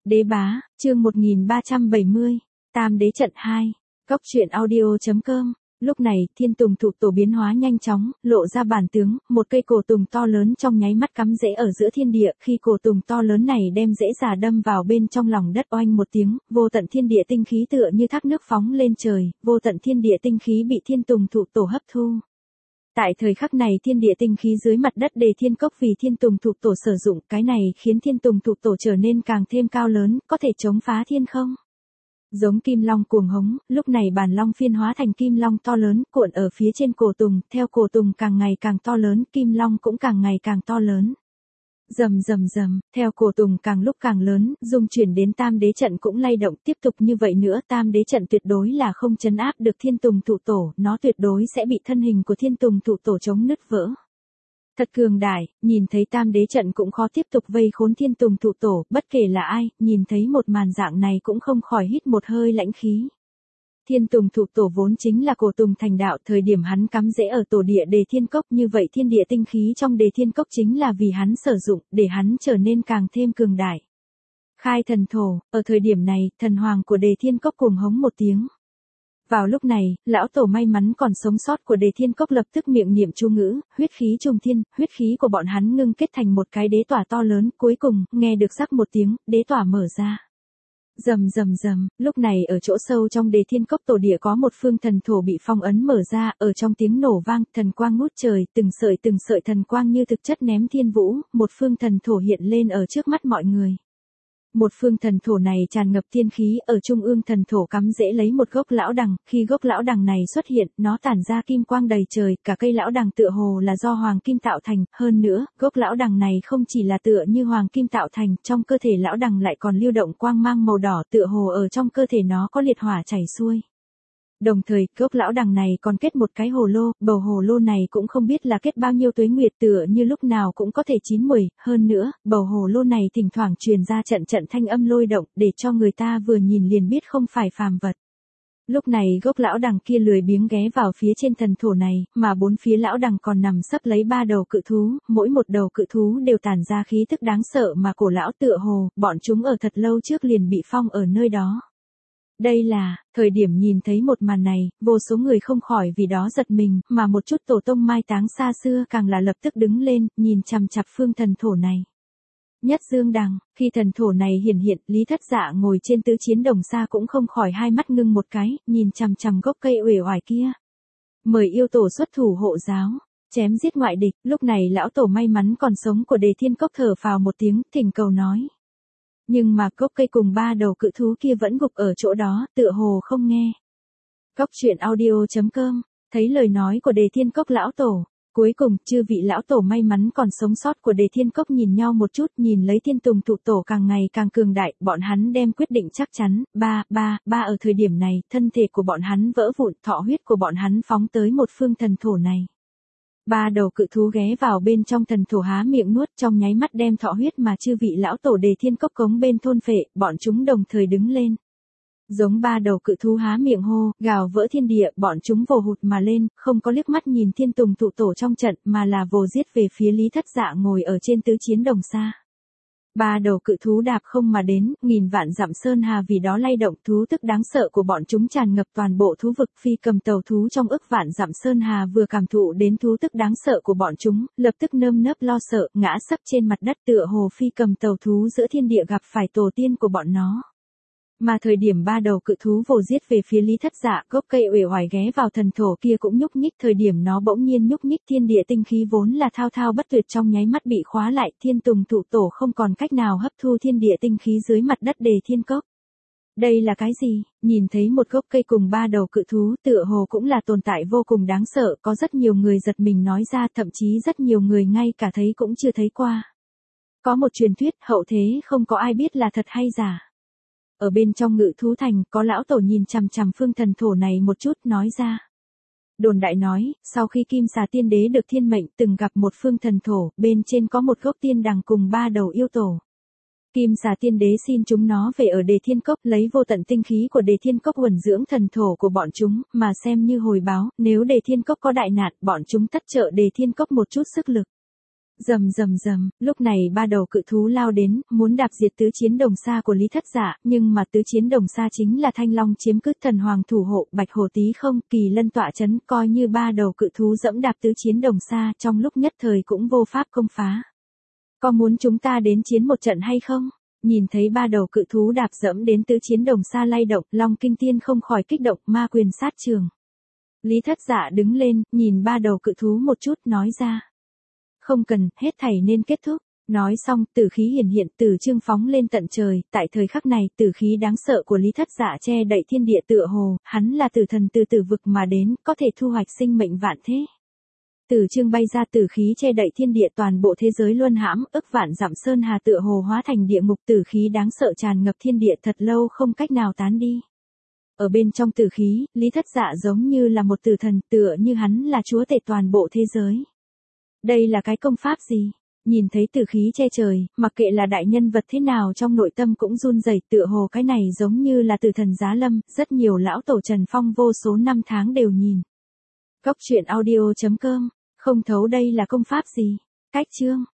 Đế bá, chương 1370, Tam đế trận 2, Cốc truyện audio.com. Lúc này, thiên tùng thụ tổ biến hóa nhanh chóng, lộ ra bản tướng, một cây cổ tùng to lớn trong nháy mắt cắm rễ ở giữa thiên địa, khi cổ tùng to lớn này đem rễ già đâm vào bên trong lòng đất, oanh một tiếng, vô tận thiên địa tinh khí tựa như thác nước phóng lên trời, vô tận thiên địa tinh khí bị thiên tùng thụ tổ hấp thu. Tại thời khắc này thiên địa tinh khí dưới mặt đất Đề Thiên Cốc vì thiên tùng thụ tổ sử dụng, cái này khiến thiên tùng thụ tổ trở nên càng thêm cao lớn, có thể chống phá thiên không. Giống kim long cuồng hống, lúc này bản long phiên hóa thành kim long to lớn, cuộn ở phía trên cổ tùng, theo cổ tùng càng ngày càng to lớn, kim long cũng càng ngày càng to lớn. Rầm rầm rầm, theo cổ tùng càng lúc càng lớn, dung chuyển đến tam đế trận cũng lay động, tiếp tục như vậy nữa tam đế trận tuyệt đối là không trấn áp được thiên tùng thụ tổ, nó tuyệt đối sẽ bị thân hình của thiên tùng thụ tổ chống nứt vỡ. Thật cường đại, nhìn thấy tam đế trận cũng khó tiếp tục vây khốn thiên tùng thụ tổ, bất kể là ai, nhìn thấy một màn dạng này cũng không khỏi hít một hơi lãnh khí. Thiên tùng thụ tổ vốn chính là cổ tùng thành đạo, thời điểm hắn cắm rễ ở tổ địa Đề Thiên Cốc, như vậy thiên địa tinh khí trong Đề Thiên Cốc chính là vì hắn sử dụng, để hắn trở nên càng thêm cường đại. Khai thần thổ, ở thời điểm này, thần hoàng của Đề Thiên Cốc cùng hống một tiếng. Vào lúc này, lão tổ may mắn còn sống sót của Đề Thiên Cốc lập tức miệng niệm chú ngữ, huyết khí trùng thiên, huyết khí của bọn hắn ngưng kết thành một cái đế tỏa to lớn, cuối cùng, nghe được rắc một tiếng, đế tỏa mở ra. Rầm rầm rầm, lúc này ở chỗ sâu trong Đề Thiên Cốc tổ địa có một phương thần thổ bị phong ấn mở ra, ở trong tiếng nổ vang, thần quang ngút trời, từng sợi thần quang như thực chất ném thiên vũ, một phương thần thổ hiện lên ở trước mắt mọi người. Một phương thần thổ này tràn ngập thiên khí, ở trung ương thần thổ cắm rễ lấy một gốc lão đằng, khi gốc lão đằng này xuất hiện, nó tản ra kim quang đầy trời, cả cây lão đằng tựa hồ là do hoàng kim tạo thành, hơn nữa, gốc lão đằng này không chỉ là tựa như hoàng kim tạo thành, trong cơ thể lão đằng lại còn lưu động quang mang màu đỏ, tựa hồ ở trong cơ thể nó có liệt hỏa chảy xuôi. Đồng thời, gốc lão đằng này còn kết một cái hồ lô, bầu hồ lô này cũng không biết là kết bao nhiêu tuế nguyệt, tựa như lúc nào cũng có thể chín muồi, hơn nữa, bầu hồ lô này thỉnh thoảng truyền ra trận thanh âm lôi động, để cho người ta vừa nhìn liền biết không phải phàm vật. Lúc này gốc lão đằng kia lười biếng ghé vào phía trên thần thổ này, mà bốn phía lão đằng còn nằm sấp lấy 3 đầu cự thú, mỗi một đầu cự thú đều tản ra khí tức đáng sợ mà cổ lão tựa hồ, bọn chúng ở thật lâu trước liền bị phong ở nơi đó. Đây là, thời điểm nhìn thấy một màn này, vô số người không khỏi vì đó giật mình, mà một chút tổ tông mai táng xa xưa càng là lập tức đứng lên, nhìn chằm chằm phương thần thổ này. Nhất dương đằng, khi thần thổ này hiện, Lý Thất Dạ ngồi trên tứ chiến đồng xa cũng không khỏi hai mắt ngưng một cái, nhìn chằm chằm gốc cây uể oải kia. Mời yêu tổ xuất thủ hộ giáo, chém giết ngoại địch, lúc này lão tổ may mắn còn sống của Đề Thiên Cốc thở phào một tiếng, thỉnh cầu nói. Nhưng mà gốc cây cùng 3 đầu cự thú kia vẫn gục ở chỗ đó, tựa hồ không nghe. Cốc truyện audio.com, thấy lời nói của Đề Thiên Cốc lão tổ, cuối cùng, chư vị lão tổ may mắn còn sống sót của Đề Thiên Cốc nhìn nhau một chút, nhìn lấy thiên tùng thụ tổ càng ngày càng cường đại, bọn hắn đem quyết định chắc chắn, ở thời điểm này, thân thể của bọn hắn vỡ vụn, thọ huyết của bọn hắn phóng tới một phương thần thổ này. 3 đầu cự thú ghé vào bên trong thần thổ há miệng nuốt, trong nháy mắt đem thọ huyết mà chư vị lão tổ Đề Thiên Cốc cống bên thôn phệ, bọn chúng đồng thời đứng lên. Giống 3 đầu cự thú há miệng hô, gào vỡ thiên địa, bọn chúng vồ hụt mà lên, không có liếc mắt nhìn thiên tùng thụ tổ trong trận, mà là vồ giết về phía Lý Thất Dạ ngồi ở trên tứ chiến đồng xa. 3 đầu cự thú đạp không mà đến, nghìn vạn dặm sơn hà vì đó lay động, thú tức đáng sợ của bọn chúng tràn ngập toàn bộ thú vực, phi cầm tàu thú trong ức vạn dặm sơn hà vừa cảm thụ đến thú tức đáng sợ của bọn chúng, lập tức nơm nớp lo sợ, ngã sấp trên mặt đất tựa hồ phi cầm tàu thú giữa thiên địa gặp phải tổ tiên của bọn nó. Mà thời điểm 3 đầu cự thú vồ giết về phía Lý Thất Dạ, gốc cây uể oải ghé vào thần thổ kia cũng nhúc nhích, thời điểm nó bỗng nhiên nhúc nhích, thiên địa tinh khí vốn là thao thao bất tuyệt trong nháy mắt bị khóa lại, thiên tùng thụ tổ không còn cách nào hấp thu thiên địa tinh khí dưới mặt đất Đề Thiên Cốc. Đây là cái gì? Nhìn thấy một gốc cây cùng 3 đầu cự thú, tựa hồ cũng là tồn tại vô cùng đáng sợ, có rất nhiều người giật mình nói ra, thậm chí rất nhiều người ngay cả thấy cũng chưa thấy qua. Có một truyền thuyết, hậu thế không có ai biết là thật hay giả. Ở bên trong Ngự Thú Thành, có lão tổ nhìn chằm chằm phương thần thổ này một chút, nói ra. Đồn đại nói, sau khi Kim Xà Tiên Đế được thiên mệnh từng gặp một phương thần thổ, bên trên có một gốc tiên đằng cùng 3 đầu yêu tổ. Kim Xà Tiên Đế xin chúng nó về ở Đề Thiên Cốc, lấy vô tận tinh khí của Đề Thiên Cốc uẩn dưỡng thần thổ của bọn chúng, mà xem như hồi báo, nếu Đề Thiên Cốc có đại nạn, bọn chúng tất trợ Đề Thiên Cốc một chút sức lực. Rầm rầm rầm, lúc này ba đầu cự thú lao đến, muốn đạp diệt tứ chiến đồng xa của Lý Thất Dạ, nhưng mà tứ chiến đồng xa chính là Thanh Long chiếm cứ, Thần Hoàng thủ hộ, Bạch Hổ Tý không, Kỳ Lân tọa chấn, coi như ba đầu cự thú dẫm đạp tứ chiến đồng xa, trong lúc nhất thời cũng vô pháp công phá. Có muốn chúng ta đến chiến một trận hay không? Nhìn thấy ba đầu cự thú đạp dẫm đến tứ chiến đồng xa lay động, Long Kinh Tiên không khỏi kích động, ma quyền sát trường. Lý Thất Dạ đứng lên, nhìn ba đầu cự thú một chút, nói ra. Không cần, hết thảy nên kết thúc. Nói xong, tử khí hiển hiện, tử chương phóng lên tận trời, tại thời khắc này, tử khí đáng sợ của Lý Thất Dạ che đậy thiên địa tựa hồ, hắn là tử thần từ tử vực mà đến, có thể thu hoạch sinh mệnh vạn thế. Tử chương bay ra, tử khí che đậy thiên địa, toàn bộ thế giới luân hãm, ức vạn dặm sơn hà tựa hồ hóa thành địa ngục, tử khí đáng sợ tràn ngập thiên địa thật lâu không cách nào tán đi. Ở bên trong tử khí, Lý Thất Dạ giống như là một tử thần, tựa như hắn là chúa tể toàn bộ thế giới. Đây là cái công pháp gì? Nhìn thấy tử khí che trời, mặc kệ là đại nhân vật thế nào trong nội tâm cũng run rẩy, tựa hồ cái này giống như là tử thần giá lâm, rất nhiều lão tổ Trần Phong vô số năm tháng đều nhìn. Cốc truyện audio.com, không thấu đây là công pháp gì? Cách chương